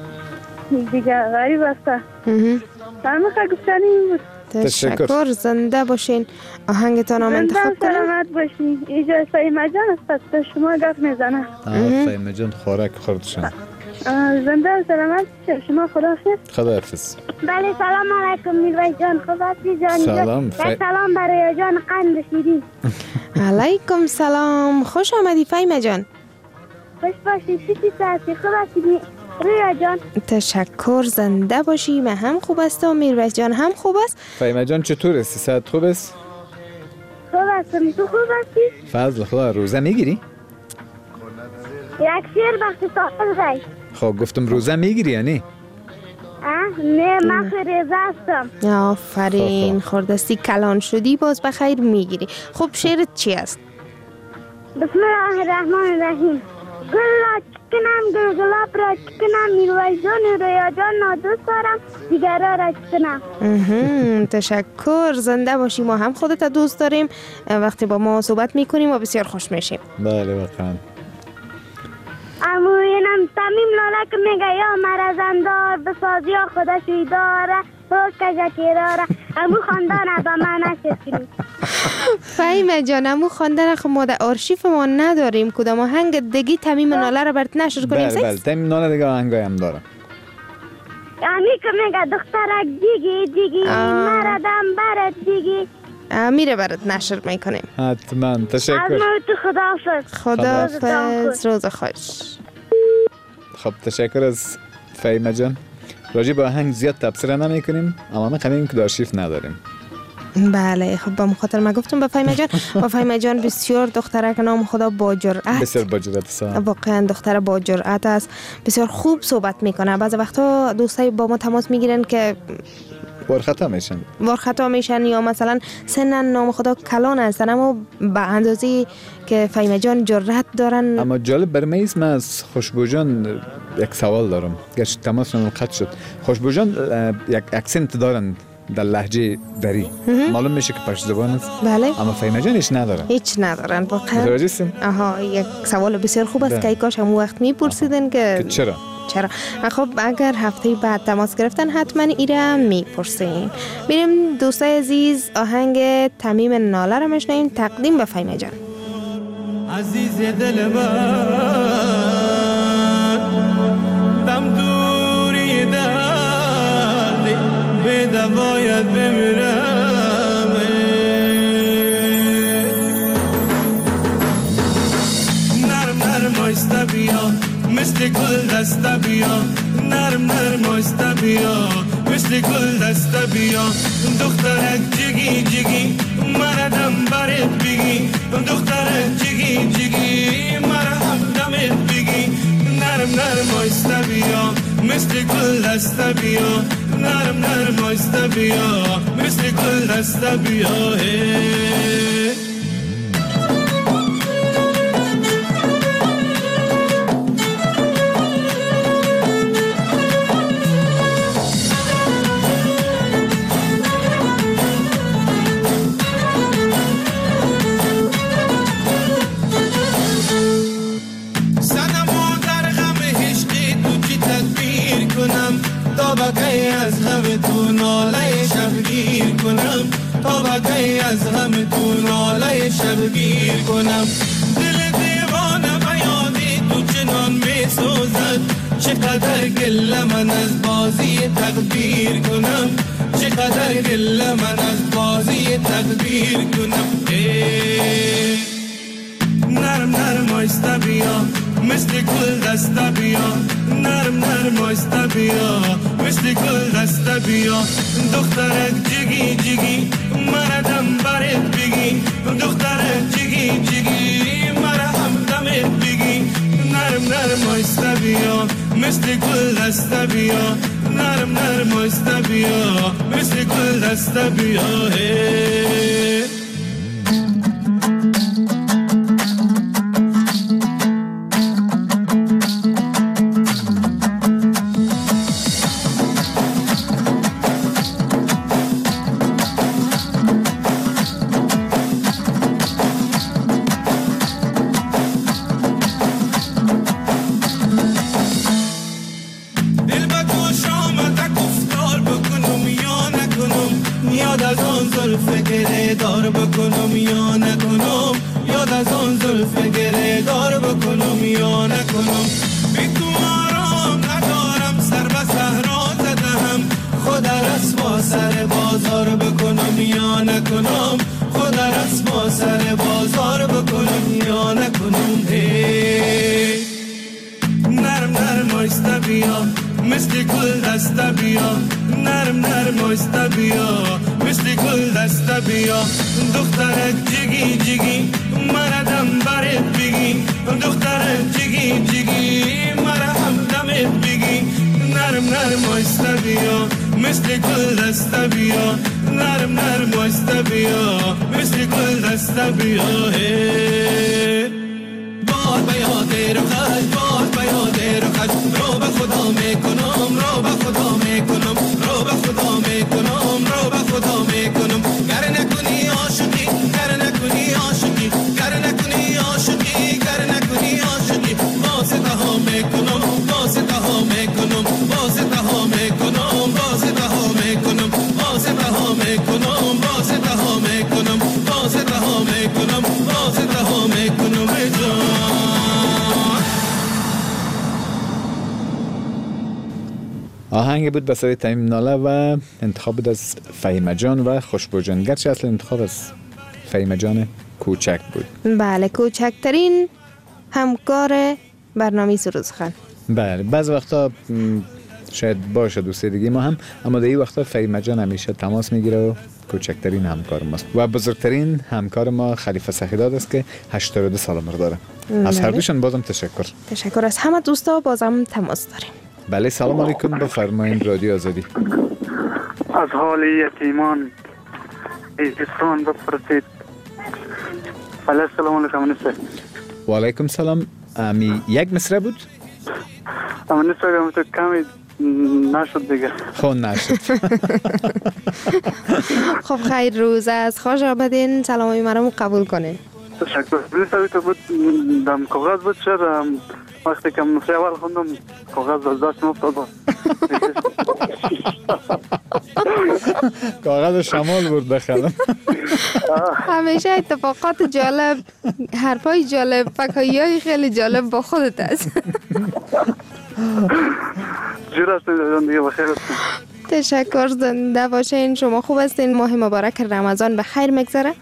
دیگه غریب بسته. همه خواهی گفتنی بود.
تشکر، زنده باشین. آهنگتان هم انتخاب کنم.
زنده سلامت باشین. اینجا فهیمه جان است تا شما گفت میزنه.
فهیمه جان خوراک خوردشن.
زنده سلامت شما خداحافظ.
خداحافظ.
بله سلام علیکم میرویس جان. خوب هستی جان؟
سلام.
ف... سلام برای جان قند بشیدی.
علیکم سلام، خوش آمدی فهیمه جان.
خوش باشی. چی هستی؟ خوب هستی رویا جان؟
تشکر، زنده باشی. من هم خوب است و میرویس جان هم خوب است.
فهیمه جان چطور هستی؟ صحت خوب است؟
خوب هستم. تو خوب هستی؟
فضل خدا. روزه میگیری؟
یک شیر وقتی ساحل رای.
خب گفتم روزه میگیری یعنی؟
نه من خریزه هستم.
آفرین خوردستی کلان شدی باز بخیر میگیری. خب شیرت چی است؟
بسم الله الرحمن الرحیم. گل را چکنم گل گلاب را چکنم میروی جان رویا جان نادوست دارم دیگرها را چکنم.
تشکر زنده باشی ما هم خودت دوست داریم وقتی با ما صحبت میکنیم و بسیار خوش میشیم.
بله واقعا.
امو اینم تمیم لاله که میگه یا مرا زندار بساز یا خودشوی داره روز کجکی داره امو خواندن با من نشکنی.
فهیمه جان امو خواندن خب ما در آرشیف ما نداریم کدام آهنگ دیگی تمیم ناله را برات نشر کنیم؟
بله بله تمیم ناله دیگه آهنگای هم دارم.
یعنی که میگه دخترک دیگی دیگی مرا دم برد دیگی
میره برات نشر میکنیم.
حتما تشکر.
از موت خداحافظ.
خداحافظ روز خوش.
خب تشکر از فهیمه جان. راجع به آهنگ زیاد تبصره نمی کنیم اما ما خمیم که دارشیف نداریم.
بله خب با مخاطر ما گفتم به فهیمه جان و فهیمه جان بسیار دختره که نام خدا با جرأت
بسیار با جرأت است.
واقعا دختره با جرأت است بسیار خوب صحبت میکنه. بعضی وقتا دوستای با ما تماس میگیرن که
وارخطا میشن
وارخطا میشن یا مثلا سنن نام خدا کلان هستن اما به اندازه که فهیمه جان جرأت دارن.
اما جالب بر من من از خوشبو جان یک سوال دارم گرچه تماس من قطع شد. خوشبو جان یک اکسنت دارن در لهجه دری معلوم میشه که پشت زبان است.
بله
اما فهیمه جان هیچ ندارن.
هیچ ندارن واقعا.
متوجه هستین؟
آها یک سوال بسیار خوب است که کاش هم وقت میپرسیدن که
چرا
چرا. خب اگر هفته بعد تماس گرفتن حتما ایره میپرسیم. میریم دوستای عزیز آهنگ تمیم ناله رو میشنویم تقدیم به فهیمه جان.
عزیز دل من دم دوری دردی به دوایت بمیرم نرم نرم آیسته بیا مثل گل دسته بیا نرم نرم آیسته بیا مثل گل دسته بیا دخترک جگی جگی مرا دم برت بگی دخترک جگی جگی مرا هم دمت بگی نرم نرم آیسته بیا مثل گل دسته بیا نرم نرم آیسته بیا مثل گل دسته بیا از غم تو ناله شبگیر کنم تا بقی از غم تو ناله شبگیر کنم دل دیوانه بیادی تو چنان می سوزد چقدر گله من از بازی تقدیر کنم چقدر گله من از بازی تقدیر کنم نرم نرم آیسته بیا مثل گل دسته بیا نرم نرم آیسته بیا مثل گل دسته بیا دخترک جگی جگی مرا دم برت بگی دخترک جگی جگی مرا هم دمت بگی نرم نرم آیسته بیا مثل گل دسته بیا نرم نرم آیسته بیا مثل گل دسته بیا مثل گل دسته بیا نرم نرم آیسته بیا مثل گل دسته بیا دخترک جگی جگی مردم برت بگی دخترک جگی جگی مرهم دمت بگی نرم نرم آیسته بیا مثل گل دسته بیا نرم نرم آیسته بیا مثل گل دسته بیا باد به یاد رو خش باد به یاد رو خش رو به خدا میکنم رو به خدا میکنم رو به خدا میکنم رو به خدا میکنم گر نکنی عاشقی گر نکنی عاشقی گر نکنی عاشقی گر نکنی عاشقی واسطه ها میکنم واسطه ها میکنم واسطه ها میکنم واسطه ها میکنم واسطه ها میکنم واسطه ها میکنم واسطه ها میکنم واسطه ها میکنم
آهنگ بود به صدای تمیم ناله و انتخاب بود از فهیمه جان و خوشبو جان، گرچه اصل انتخاب از فهیمه جان کوچک بود.
بله، کوچکترین همکار برنامه سروزخان.
بله، بعض وقتا شاید باشه دوستی دیگه ما هم، اما در این وقتا فهیمه جان همیشه تماس میگیره و کوچکترین همکار ماست و بزرگترین همکار ما خلیفه سخیداد است که هشتاد و دو سال عمر داره. از هر دوشون بازم تشکر.
تشکر از همه دوستا، بازم تماس داریم.
بله، سلام علیکم، بفرمایید رادیو آزادی.
از حال یتیمان ایزستان بپرسید. بله، سلام علیکم منیسته.
و علیکم سلام. امی یک مصره بود؟
منیسته اگه تو کمی نشد دیگه.
خب نشد.
خب خیر، روز از خوش آمدین، سلامای مرا قبول کنین.
تشکر. منیسته تو بود دم کاغذ بود شد وقتی که مصره اول خوندم کاغذ از دست مفتاد بود.
کاغذ شمال بود بخلم.
همیشه اتفاقات جالب، حرفای جالب، فکایی های خیلی جالب با خودت است.
جور هستید دیگه، بخیر هستید.
تشکر، زنده باشین. شما خوب هستین؟ ماه مبارک رمضان به خیر میگذره؟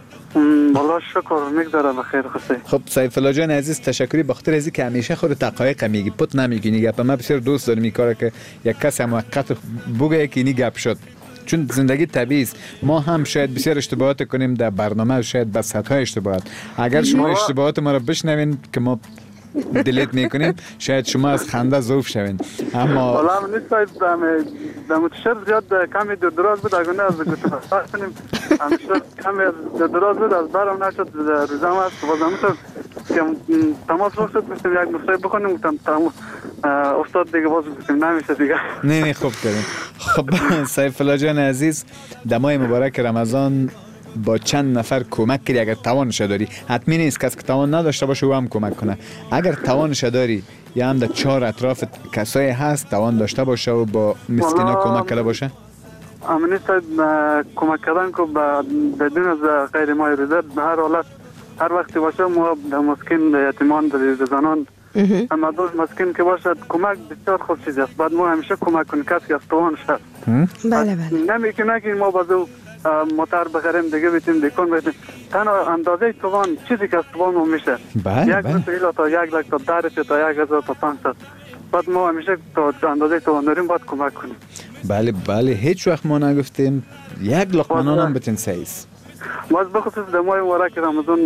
والله شکر میگذره بخیر خوشی.
خب سیف الله جان عزیز، تشکری بخاطر ازی که همیشه خود تقایق میگی، پت نمیگی نی گپ. من بسیار دوست دارم این کارا که یک کس موقت بگه که اینی گپ شد، چون زندگی طبیعی است. ما هم شاید بسیار اشتباهات کنیم در برنامه، شاید به سطح اشتباهات. اگر شما اشتباهات ما را بشنوین که ما دلیت میکنیم، شاید شما از خنده ذوب شوین. اما
والله من نیست در متشر زیاد کمی در دراز بود، اگه نه از گوشه بخواست کنیم همشتر کمی در دراز بود، از برم نشد روزم هست و بازم میتونم که تماس رخصت میستیم یک مصره بخونیم گفتم تماس افتاد دیگه، باز بکنیم نمیشه دیگه.
نه نه خوب کردیم. خب سیف الله جان عزیز، در ماه مبارک رمضان با چند نفر کمک کردی؟ اگر توانش داری، حتمی نیست کسی که توان نداشته باشه او هم کمک کنه. اگر توانش داری یا هم در چهار اطراف کسایی هست توان داشته باشه و با مسکینا کمک کرده باشه؟
امنیت کمک کردن که بدون از غیر مایرزت به هر حالت هر وقتی باشه ما در مسکین یتیمان در زنان اما دوست مسکین که باشد کمک بسیار خوب چیزی است. بعد ما همیشه کمک کنیم کسی از توانش هست.
بله بله.
نمیکنه که ما بازو موتر بخریم دیگه بیتیم دیکن بیتیم، تنها اندازه توان چیزی که از توان میشه
بله
یک بله. تا یک لک تا ده روپیه تا یک هزار تا پانصد. بعد ما همیشه تا اندازه توان داریم باید کمک کنیم.
بله بله، هیچ وقت ما نگفتیم یک لقمه نان هم بتین سیز.
باز بخصوص در ماه مبارک رمضان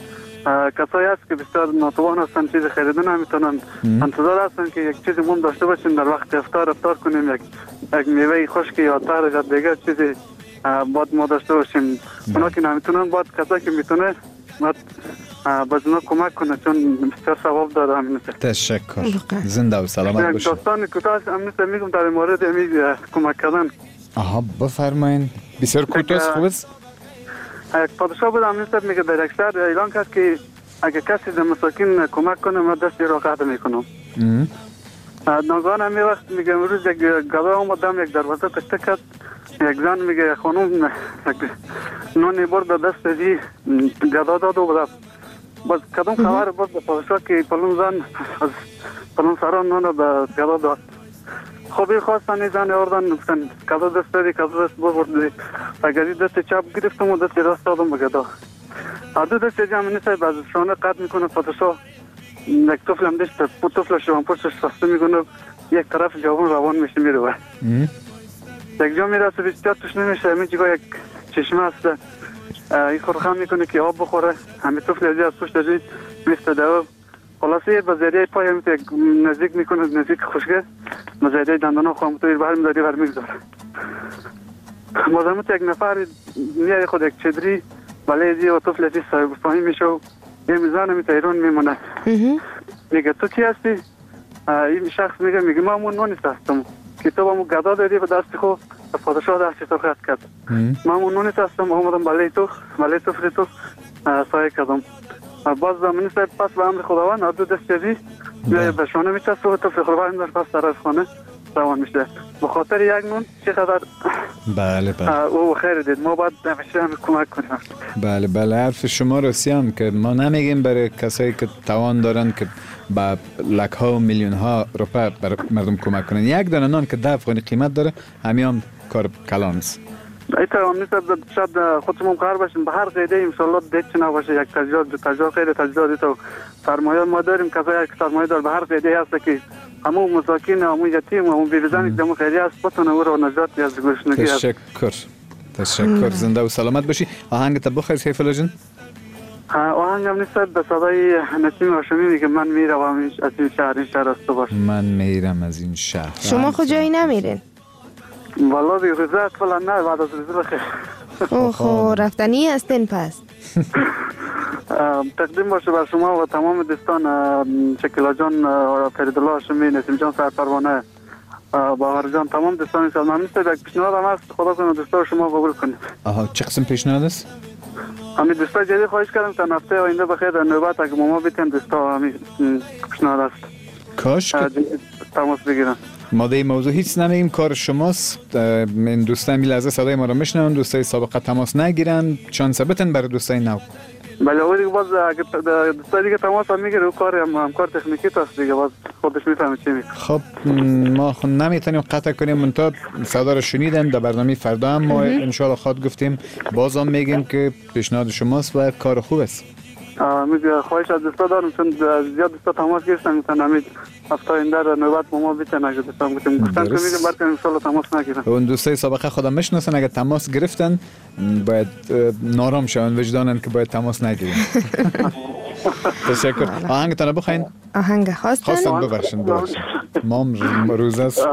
کسایی هست که بسیار ناتوان هستن، چیز خریدن نمیتونن، انتظار هستن که یک چیزی مون داشته باشیم در وقت افطار افطار کنیم، یک یک میوه خشک یا تر یا دیگه چیزی باید ما داشته باشیم. اونا که نمیتونن باید کسایی که میتونه باید باز اونا کمک کنه، چون بسیار ثواب داره. همین
تشکر، زنده و سلامت باشید.
داستان کوتاه همین میگم در مورد همین کمک کردن.
آها بفرمایید. بسیار کوتاه خوب است.
یک پادشاه بود همین میگه در یک شهر اعلان کرد که اگه کسی به مساکین کمک کنه من دستی را قطع میکنم. ناگهان همین وقت میگه امروز یک گدا اومدم یک دروازه تک کرد، یک زن میگه خانم نونی برد دست دی گدا داد و رفت. باز کدوم خبر بود به پادشاه که پلون زن از پلون سران نون به گدا داد. خب خواستن این زن آوردن گفتن گدا دست دادی، گدا دست برد، اگر دست چپ گرفتم و دست راست دادم به گدا. دو دست جمع نیست از شانه قطع میکنه پادشاه، یک طفل هم داشت پو طفلش رو پشتش سسته میکنه، یک طرف جوان روان میشه میره و یک جا میرسه بسیار توش نمیشه. همین جگاه یک چشمه هست، این خورخم میکنه که آب بخوره، همین طفل از پشت از میستده و خلاصه به ذریعه پای هم نزدیک میکنه، نزدیک خشکه به ذریعه دندان ها خامتوی برمی داری بر میگذاره. مادمت یک نفر میای خود یک چدری بله ازی و طفل ازی صاحب فاهی میشه و یه میزانه می تایرون میمونه. میگه تو کی هستی؟ این شخص میگه میگه ما همون نونیست هستم که تو با مو گدا داری به دست خود پادشاه دستی تو خط کرد. ما همون نونیست هستم آمدم بله تو بله طفل تو سایه کردم. باز زمانی صاحب پس به امر خداوند هر دو دست جدی به شانه میچست و طفل خداوند در پس طرف خانه روان میشه. به خاطر یک نون چقدر
بله بله
او خیر دید. ما باید همیشه هم کمک کنیم.
بله بله حرف شما راستی هم که ما نمیگیم برای کسایی که توان دارن که با لک ها و میلیون ها روپیه برای مردم کمک کنن. یک دانه نان که ده افغانی قیمت داره همین هم کار کلان است.
ایتا هم نیست شاید خودمون قرار باشیم به هر قیده انشالله دیت چه نباشه یک تجارت تجارت خیلی تجارت تو سرمایه ما داریم کسایی که سرمایه دار به هر قیده هست که همون مساکین همون یتیم همون بی‌وزن که دم خیلی است بتونه او رو نجات از گرسنگی است.
تشکر تشکر زنده و سلامت باشی. آهنگت بخیر سیفالله جان.
آهنگم نیست به صدای نسیم هاشمی میگه من میرم از این شهر این شهر است باش.
من میرم از این شهر.
شما کجایی نمیرین؟
والله دیگه روزه فعلا نه بعد از روزه بخیر.
اوه رفتنی هستین پس.
تقدیم باشه بر شما و تمام دوستان شکیلا جان، فریدالله هاشمی، نسیم جان سرپروانه، باور جان، تمام دوستان سلام. من نیست یک پیشنهاد هم هست خدا کنه دوستا شما قبول کنید.
آها چه قسم پیشنهاد است؟
همین دوستا جدی خواهش کردم تا هفته آینده بخیر در نوبت اگه ما بیتیم دوستا همین پیشنهاد است.
کاش که
تماس بگیرن.
ما در این موضوع هیچ نمیگیم، کار شماست. من دوستان بی لحظه صدای ما رو میشنون، دوستای سابقه تماس نگیرن، چانس بتن برای دوستای نو.
بله و دیگه باز اگه دوستای دیگه تماس هم میگیره و کار هم همکار تکنیکی است دیگه باز خودش میفهمه چی میگه.
خب ما خود نمیتونیم قطع کنیم، منتها صدا رو شنیدیم در برنامه فردا هم ما ان شاء الله خود گفتیم باز هم میگیم که پیشنهاد شماست و کار خوب است.
میگه خواهش از دوستا دارم چون زیاد دوستا تماس گرفتن گفتن امید هفته آینده در نوبت ما بیتن اگه دوستان گفتیم گفتن که میگم برکن ان شاء الله تماس نگیرن.
اون دوستای سابقه خودم میشناسن اگه تماس گرفتن باید نارام شون وجدانن که باید تماس نگیرن. تشکر. آهنگتون بخواین.
آهنگ خواستن.
خواستن ببخشید ببخشید. مام روز است.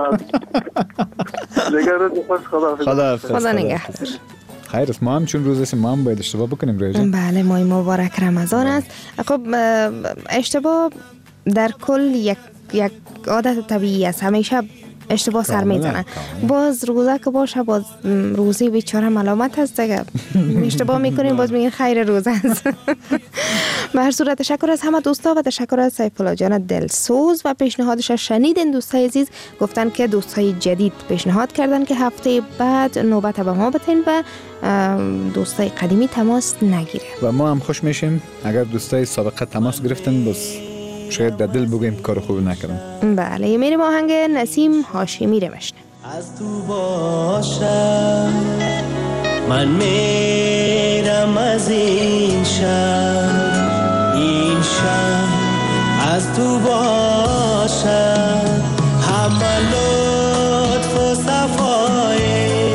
دیگه روز خوش خدا.
خدا
خدا نگهدار.
خیر است، ما هم چون روز است ما هم باید اشتباه بکنیم روزه.
بله ماه مبارک رمضان است. خب اشتباه در کل یک یک عادت طبیعی است، همیشه اشتباه سر میزنه. باز روزه که باشه باز روزی بیچاره ملامت هست دیگه. اشتباه میکنیم باز میگین خیر روزه است. به هر صورت تشکر از همه دوستا و تشکر از سیفالله جان دلسوز و پیشنهادش شنیدین. دوستای عزیز گفتن که دوستای جدید پیشنهاد کردن که هفته بعد نوبت به ما بتین و دوستای قدیمی تماس نگیره
و ما هم خوش میشیم اگر دوستای سابقه تماس گرفتن بس شاید در دل بگویم کار خوب نکردم.
بله میریم آهنگ نسیم هاشمی رو بشنویم.
از تو باشم من میرم از این شهر این شهر از تو باشم همه لطف و صفای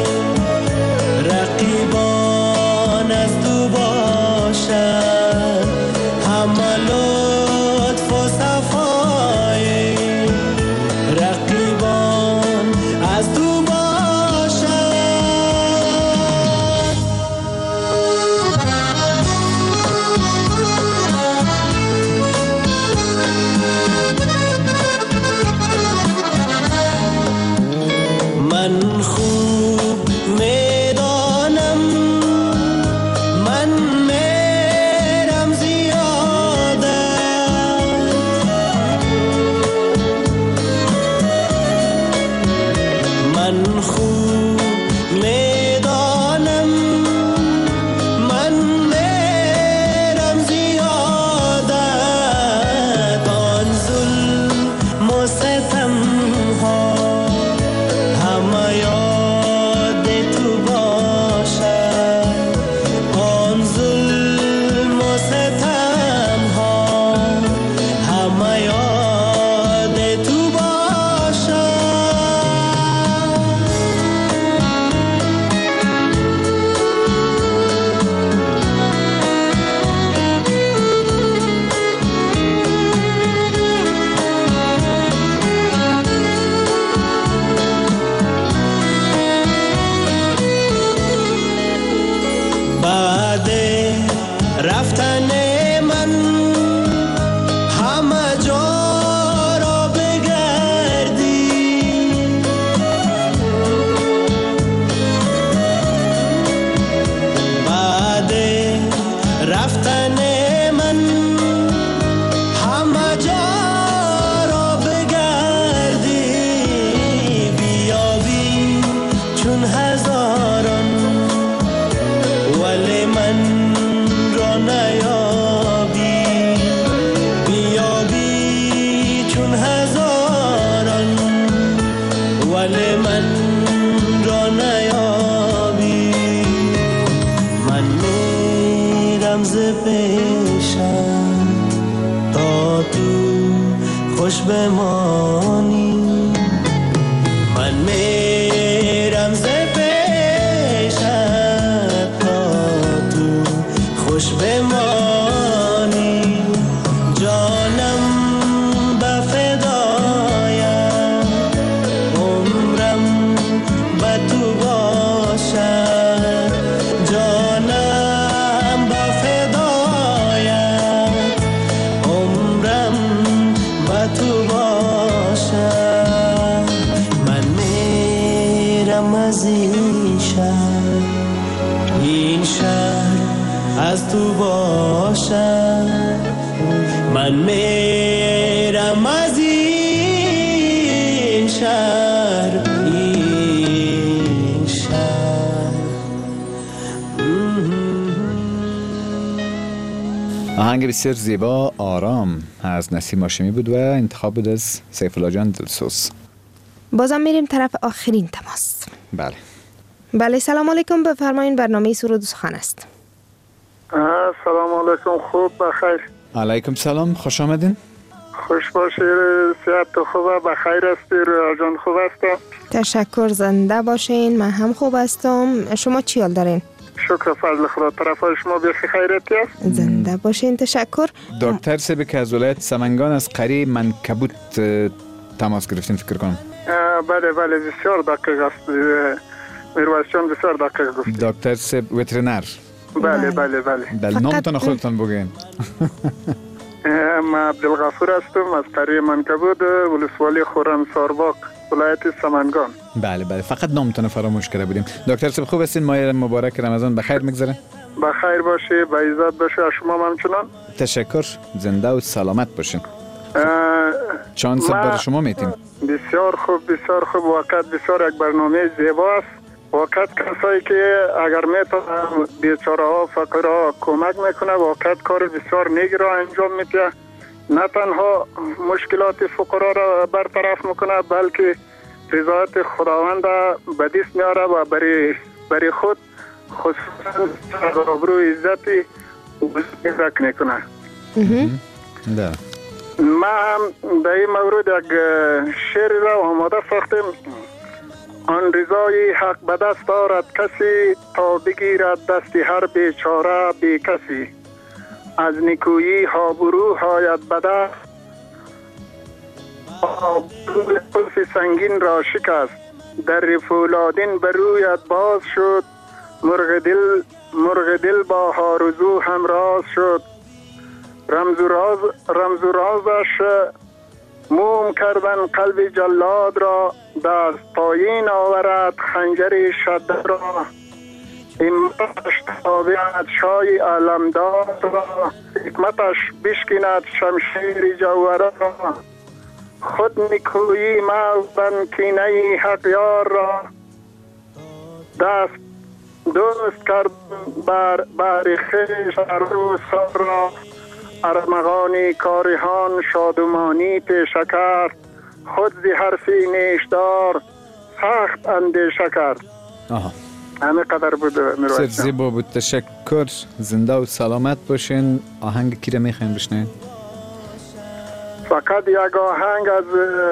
رقیبان از تو باشم همه لطف و صفای رقیبان از تو ز پیشم تا تو خوش بمانی. من میرم ز پیشت تا تو خوش بمانی. جانم به فدایم عمرم به تو باشد. جانم به فدایم عمرم به تو باشد. من میرم از این شهر، این شهر از تو باشد. من میرم از این شهر، این شهر.
آهنگ بسیار زیبا آرام از نسیم هاشمی بود و انتخاب بود از سیف الله جان دلسوز.
بازم میریم طرف آخرین تماس.
بله
بله سلام علیکم، بفرمایید برنامه سرود و سخن است.
سلام علیکم، خوب بخیر.
علیکم سلام، خوش آمدین.
خوش باشید، صحت خوبه، بخیر هستی؟ رویا جان خوب هستم؟
تشکر، زنده باشین. من هم خوب هستم. شما چی حال دارین؟
شکر فضل خدا، طرف شما بخیر خیرتی است؟
زنده باشین، تشکر.
دکتر سیب که از ولایت سمنگان از قریه منکبوت تماس گرفتین فکر کنم.
بله بله بسیار دقیق است. میرویس جان بسیار دقیق گفت.
دکتر سیب وترنر.
بله بله بله.
بله نامتان خودتان بگین.
من عبدالغفور هستم از قریه منکبوت، ولسوالی خرمسارباغ، ولایت سمنگان.
بله بله، فقط نامتان فراموش کرده بودیم. دکتر سیب خوب هستین؟ ماه مبارک رمضان بخیر میگذره؟
بخیر باشه، به عزت باشه. شما همچنان؟
تشکر، زنده و سلامت باشین. چانس بر شما میتیم.
بسیار خوب بسیار خوب. وقت بسیار یک برنامه زیبا است. وقت کسایی که اگر میتونن بیچاره ها فقیر ها کمک میکنه، وقت کار بسیار نیک را انجام میده. نه تنها مشکلات فقرا را برطرف میکنه، بلکه رضایت خداوند به دست میاره و برای برای خود خصوصا آبرو عزتی بزرگ میکنه.
ده.
ما هم در این مورد یک شعر را آماده ساختیم. آن رضای حق به دست دارد کسی، تا بگیرد دستی هر بیچاره بی کسی. از نیکویی آبرو آید به دست، آبرو قلف سنگین را شکست. در فولادین برویت باز شد، مرغ دل مرغ دل با آرزو همراز شد. رمز و راز رمز و رازش موم کردن قلب جلاد را، دست پایین آورد خنجر شده را. همتش تابعت شای علمداد را، حکمتش بشکند شمشیر جوهره را. خود نیکویی موزن کینه حق یار را، دست دوست کرد بر بر خیش روز را. ارمغانی کارهان شادمانی پیشه کرد، خود زی حرفی نیشدار سخت اندیشه کرد.
آها،
همه قدر بود.
سر زیبا بود، تشکر. زنده و سلامت باشین. آهنگ کی را میخواین بشنوین؟
فقط یک آهنگ از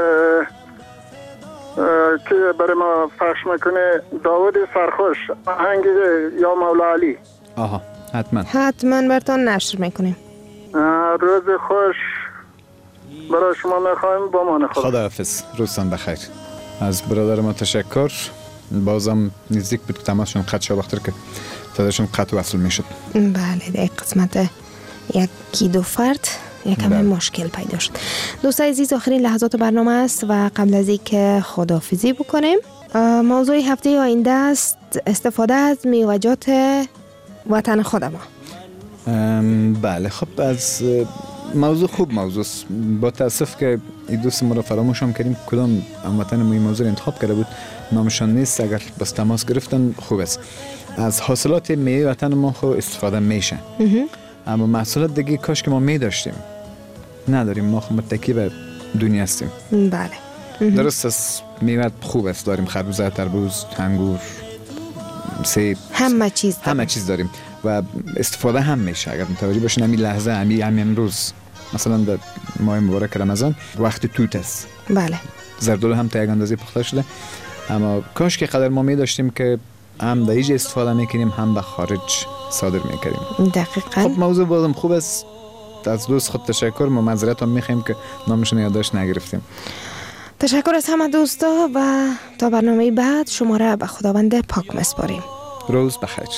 که برای ما پخش میکنه داود سرخوش، آهنگ یا مولا علی.
آها، حتما
حتما براتون نشر میکنیم.
روز خوش برای شما میخوایم. با من خدا.
خداحافظ، روزتان بخیر. از برادر ما تشکر. بازم نزدیک بود تماسشون قطع شد، وقتی که تعدادشون قطع وصل میشد.
بله، در قسمت یکی دو فرد یکم مشکل پیدا شد. دوستای عزیز، آخرین لحظات برنامه است و قبل از اینکه خداحافظی بکنیم، موضوع هفته آینده است استفاده از میوه‌جات وطن خود ما.
بله، خب از موضوع خوب موضوع با تاسف که این دوست ما رو فراموش هم کردیم. کدام هموطن ما این موضوع انتخاب کرده بود نامشان نیست، اگر بس تماس گرفتن خوب است. از حاصلات میوه وطن ما خو استفاده میشه، اما محصولات دیگه کاش که ما می داشتیم، نداریم. ما خو متکی به دنیا هستیم.
بله،
درست است، میوه خوب است، داریم خربوزه، تربوز، انگور، سیب،
همه چیز
همه چیز داریم، و استفاده هم میشه. اگر متوجه باشین همین لحظه همین همین امروز مثلا در ماه مبارک رمضان وقت توت است،
بله،
زردالو هم تا یک اندازه پخته شده، اما کاش که قدر ما می داشتیم که هم در اینجا استفاده میکنیم هم به خارج صادر میکنیم.
دقیقاً.
خب موضوع بازم خوب است. از دوست خود تشکر، ما معذرت هم میخوایم که نامشون یادداشت نگرفتیم.
تشکر از همه دوستا و تا برنامه بعد شما را به خداوند پاک مسپاریم.
روز بخیر.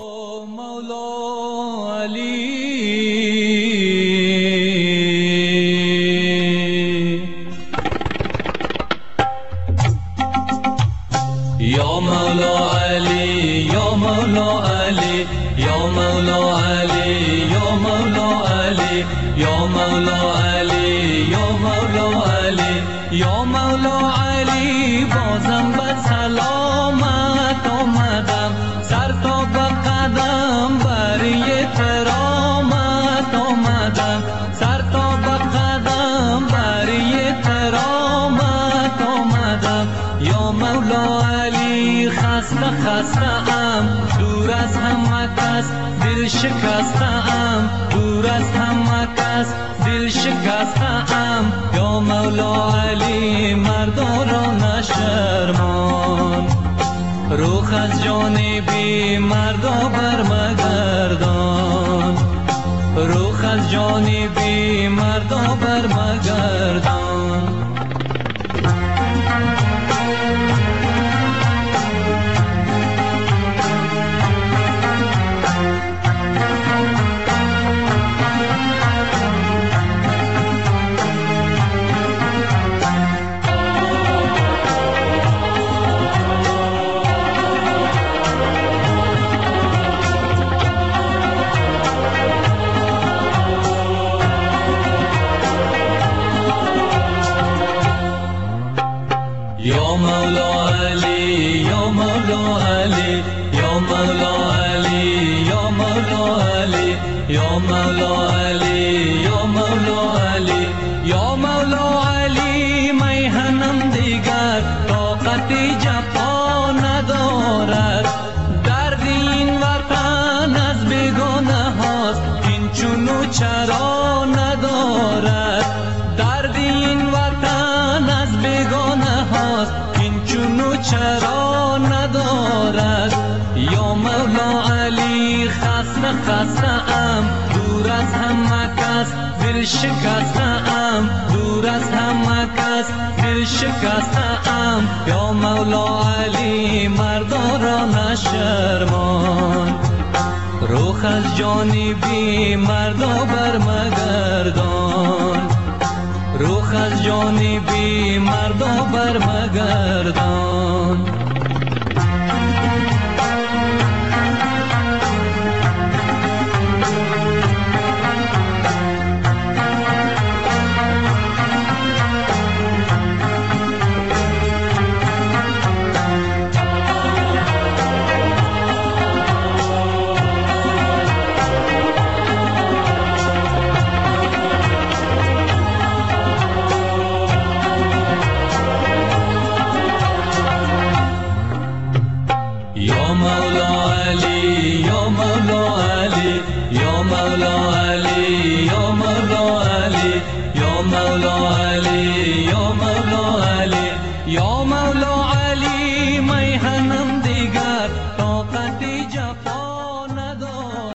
یا مولا علی یا مولا علی یا مولا علی یا مولا علی یا مولا علی یا مولا علی یا مولا علی بازم به سلامت آمدم، سر تا به قدم بری کرامت آمدم، سر تا به قدم بری کرامت آمدم. یا مولا علی خسته خسته ام، دور از همه کس دل شکسته ام، دور از همه کس دل شکسته ام. یا مولا علی مردا را نشرمان، روح از جانبی مردا برمگردان، روح از جانبی مردا برمگردان. یا مولا علی یا مولا علی یا مولا علی یا مولا علی یا مولا علی یا مولا علی یا مولا علی میهنم دیگر طاقت جفا ندارد، درد این وطن از بیگانه هاست این چونو چرا ندارد، درد این وطن از بیگانه هاست این چونو چرا ندارد. یا مولا علی خسته خسته ام، دور از همه کس دل شکسته ام، دور از همه کس دل شکسته ام. یا مولا علی مردا را نشرمان، روح از جانبی مردا برمگردان، روح از جانبی مردا برمگردان. یا مولا علی یا مولا علی یا مولا